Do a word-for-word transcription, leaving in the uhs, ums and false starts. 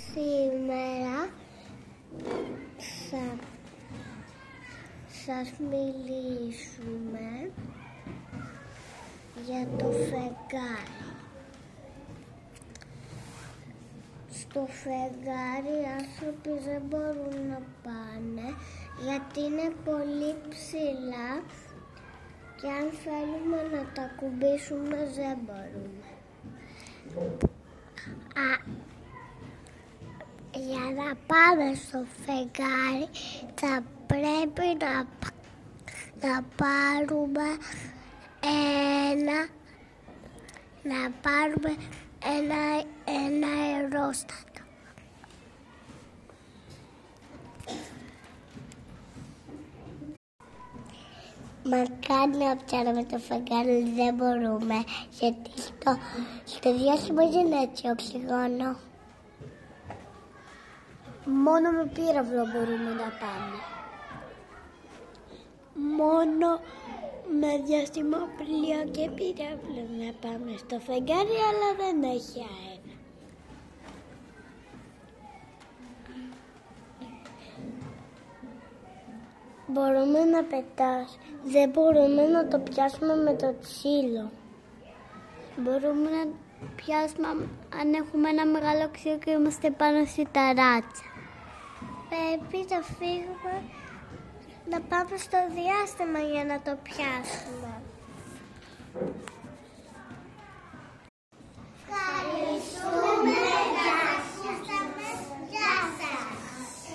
Σήμερα θα σας μιλήσουμε για το φεγγάρι. Στο φεγγάρι οι άνθρωποι δεν μπορούν να πάνε γιατί είναι πολύ ψηλά και αν θέλουμε να τα ακουμπήσουμε δεν μπορούμε. Α, για να πάμε στο φεγγάρι θα πρέπει να, να πάρουμε ένα να πάρουμε ένα, ένα αερόστατο. Μακάρι να πιάνουμε το φεγγάρι, δεν μπορούμε, γιατί στο, στο διάστημα είναι έτσι οξυγόνο. Μόνο με πύραυλο μπορούμε να πάμε. Μόνο με διαστημόπλοιο και πύραυλο να πάμε στο φεγγάρι, αλλά δεν έχει αέρα. Μπορούμε να πετάς, δεν μπορούμε να το πιάσουμε με το ξύλο. Μπορούμε να πιάσουμε αν έχουμε ένα μεγάλο ξύλο και είμαστε πάνω στη ταράτσα. Πρέπει να φύγουμε, να πάμε στο διάστημα για να το πιάσουμε.